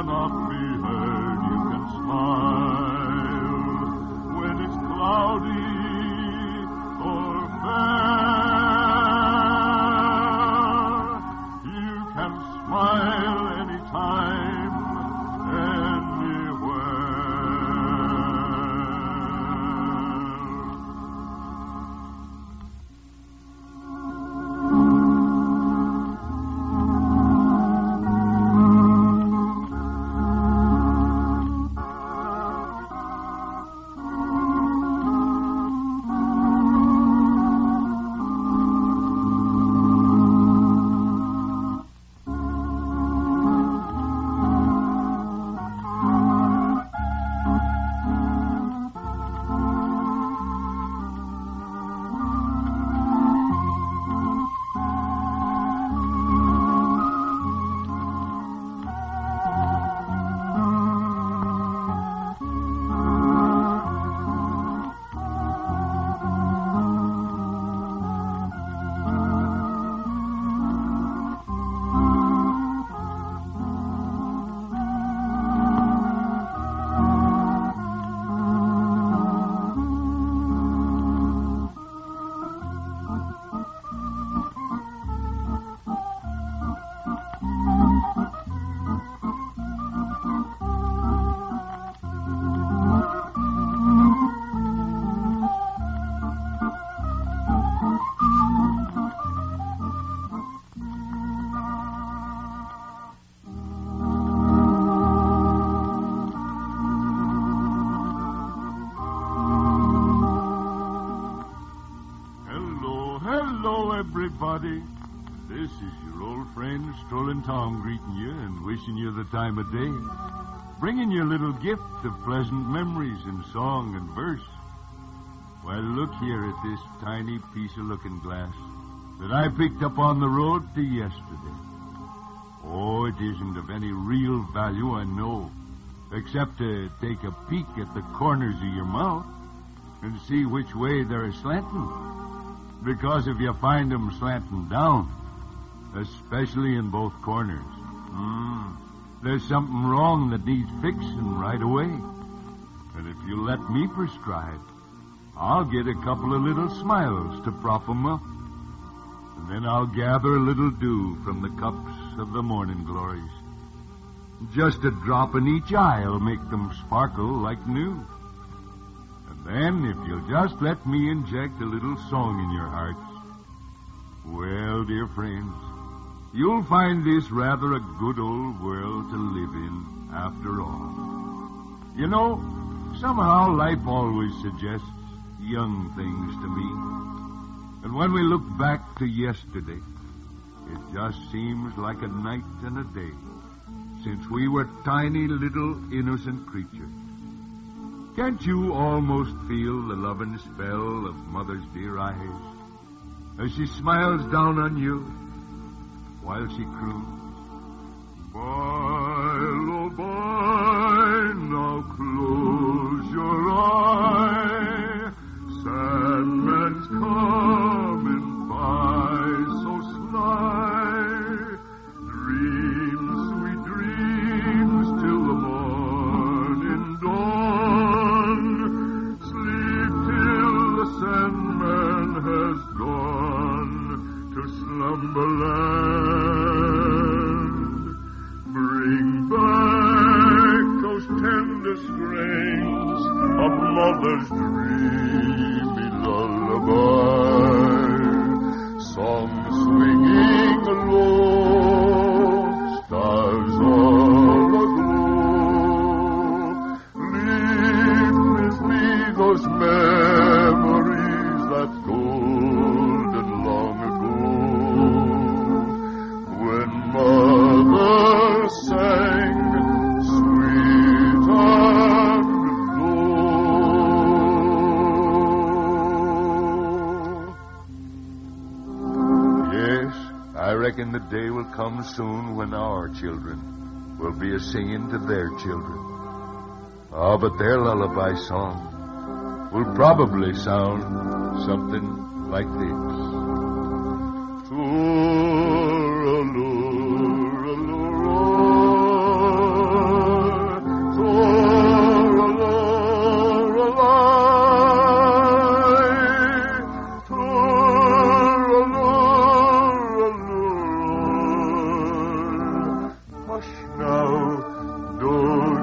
cannot be heard, you can smile when it's cloudy or fair. You can smile anytime, anywhere. Everybody, this is your old friend Strolling Tom greeting you and wishing you the time of day, bringing you a little gift of pleasant memories in song and verse. Well, look here at this tiny piece of looking glass that I picked up on the road to yesterday. Oh, it isn't of any real value, I know, except to take a peek at the corners of your mouth and see which way they're slanting. Because if you find them slanting down, especially in both corners, there's something wrong that needs fixing right away. And if you let me prescribe, I'll get a couple of little smiles to prop 'em up. And then I'll gather a little dew from the cups of the morning glories. Just a drop in each eye'll make them sparkle like new. Then, if you'll just let me inject a little song in your hearts, well, dear friends, you'll find this rather a good old world to live in after all. You know, somehow life always suggests young things to me. And when we look back to yesterday, it just seems like a night and a day since we were tiny little innocent creatures. Can't you almost feel the loving spell of Mother's dear eyes as she smiles down on you while she croons, "Bye, oh, bye, now close your eye. Sandman's coming by so sly. Dream, sweet dreams, till the morning dawn. Sleep till the Sandman has gone to slumberland. Bring back those tender strains of Mother's dreamy lullaby. Song swinging low, stars all aglow. Leave with me those memories that golden long ago, when Mother sang sweet and low. Yes, I reckon the day will come soon when our children will be a-singing to their children. Oh, but their lullaby song will probably sound something like this. Toor-a-loor-a-loor-a,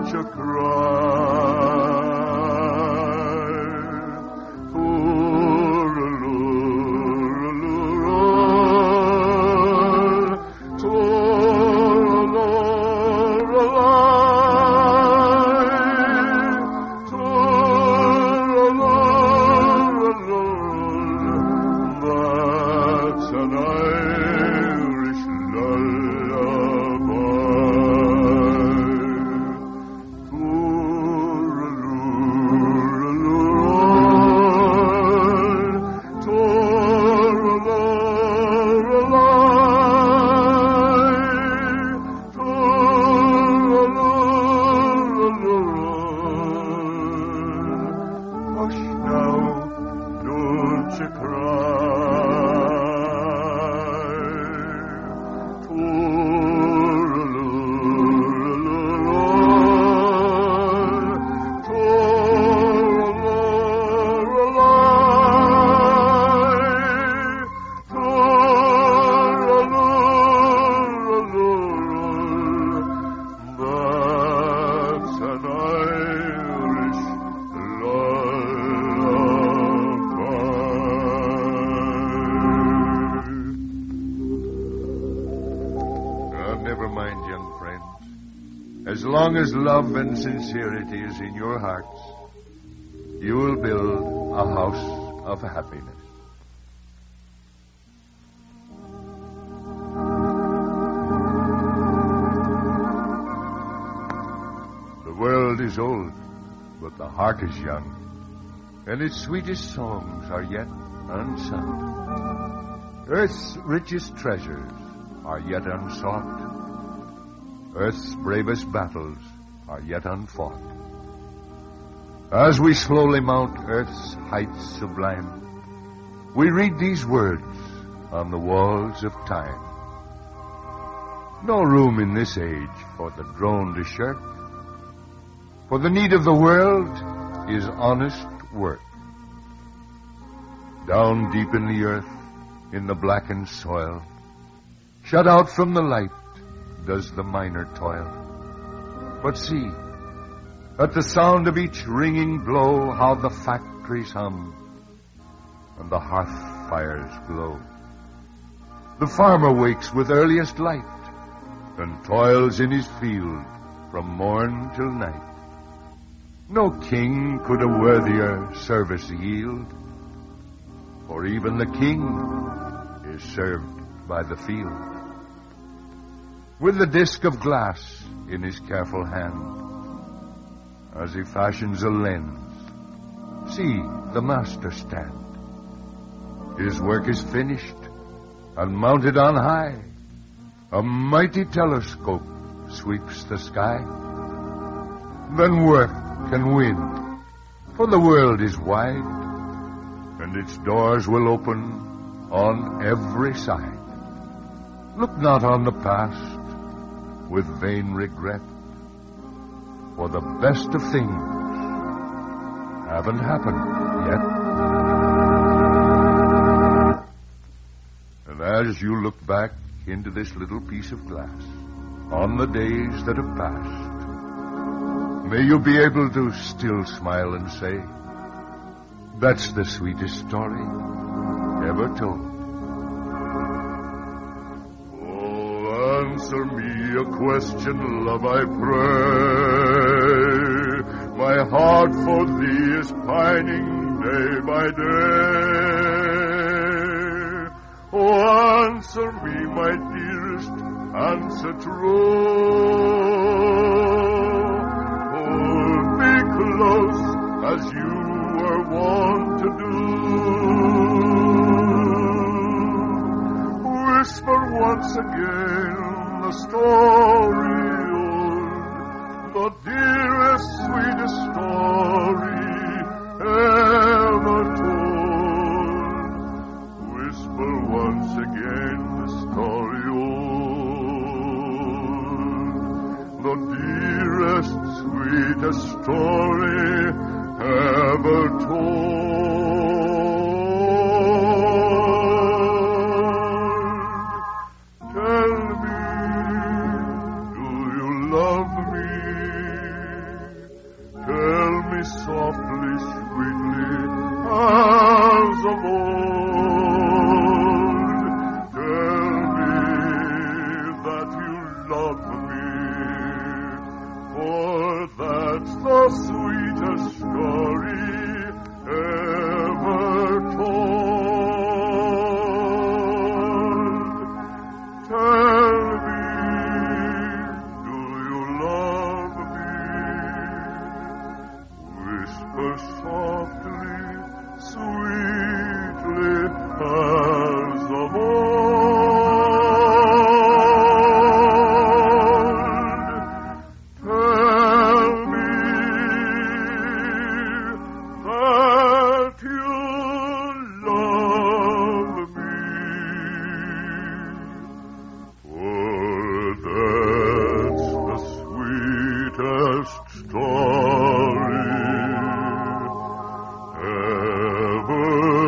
don't you cry. Never mind, young friends. As long as love and sincerity is in your hearts, you will build a house of happiness. The world is old, but the heart is young, and its sweetest songs are yet unsung. Earth's richest treasures are yet unsought. Earth's bravest battles are yet unfought. As we slowly mount Earth's heights sublime, we read these words on the walls of time. No room in this age for the drone to shirk, for the need of the world is honest work. Down deep in the earth, in the blackened soil, shut out from the light, does the miner toil. But see, at the sound of each ringing blow, how the factories hum and the hearth fires glow. The farmer wakes with earliest light and toils in his field from morn till night. No king could a worthier service yield, for even the king is served by the field. With the disk of glass in his careful hand, as he fashions a lens, see the master stand. His work is finished, and mounted on high, a mighty telescope sweeps the sky. Then work can win, for the world is wide, and its doors will open on every side. Look not on the past with vain regret, for the best of things haven't happened yet. And as you look back into this little piece of glass on the days that have passed, may you be able to still smile and say, that's the sweetest story ever told. Answer me a question, love, I pray. My heart for thee is pining day by day. Oh, answer me, my dearest, answer true. Hold me close as you were wont to do. Whisper once again the story old, the dearest, sweetest story ever told. Whisper once again the story old, the dearest, sweetest story ever told. Tell me, do you love me? me, for that's the sweetest story ever told. Tell me, do you love me? Whisper softly, sweetly as of old. Tell me that you love me, for that's the sweetest story ever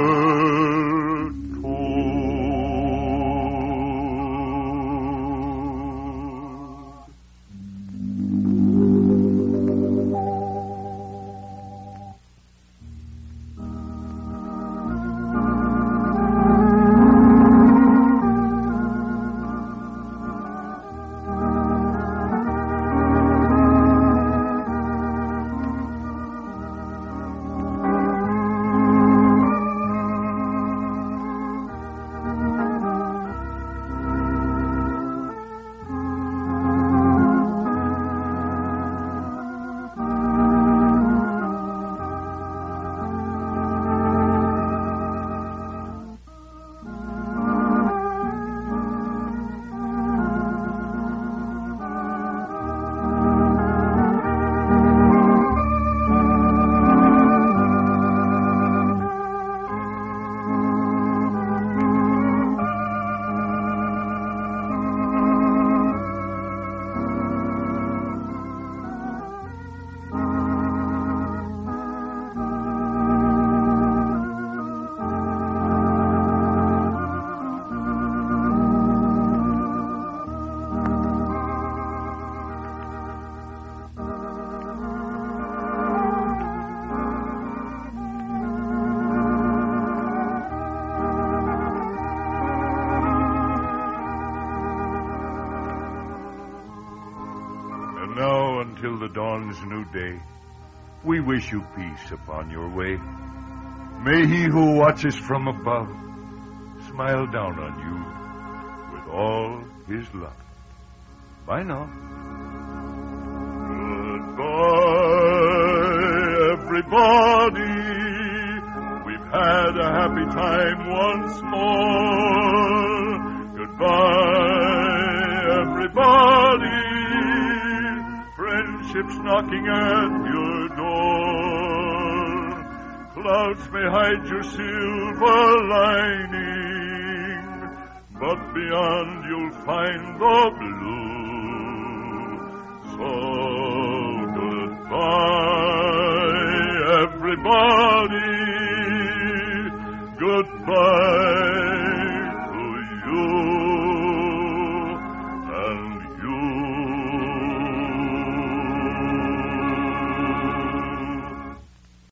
now until the dawn's new day, we wish you peace upon your way. May he who watches from above smile down on you with all his love. Bye now. Goodbye, everybody. We've had a happy time once more. Goodbye, everybody. Friendship's knocking at your door. Clouds may hide your silver lining, but beyond you'll find the blue. So goodbye, everybody.